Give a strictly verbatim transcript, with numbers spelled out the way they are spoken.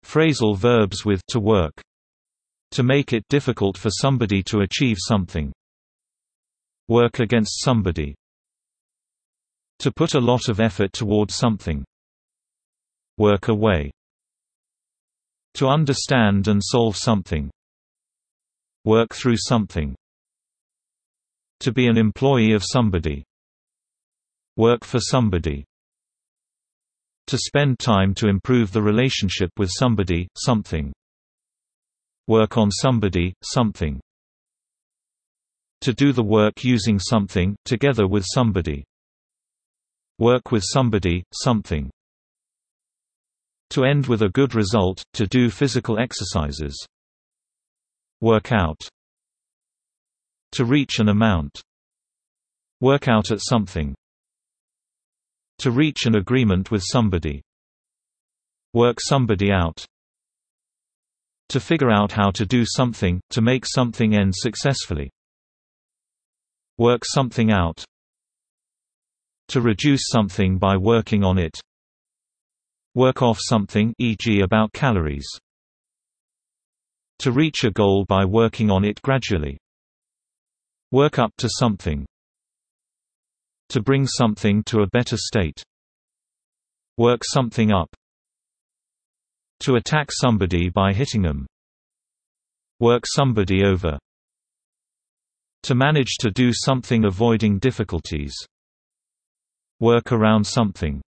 Phrasal verbs with to work. To make it difficult for somebody to achieve something. Work against somebody. To put a lot of effort toward something. Work away. To understand and solve something. Work through something. To be an employee of somebody. Work for somebody. To spend time to improve the relationship with somebody, something. Work on somebody, something. To do the work using something, together with somebody. Work with somebody, something. To end with a good result, to do physical exercises. Work out. To reach an amount. Work out at something. To reach an agreement with somebody. Work somebody out. To figure out how to do something, to make something end successfully. Work something out. To reduce something by working on it. Work off something, for example about calories. To reach a goal by working on it gradually. Work up to something. To bring something to a better state. Work something up. To attack somebody by hitting them. Work somebody over. To manage to do something avoiding difficulties. Work around something.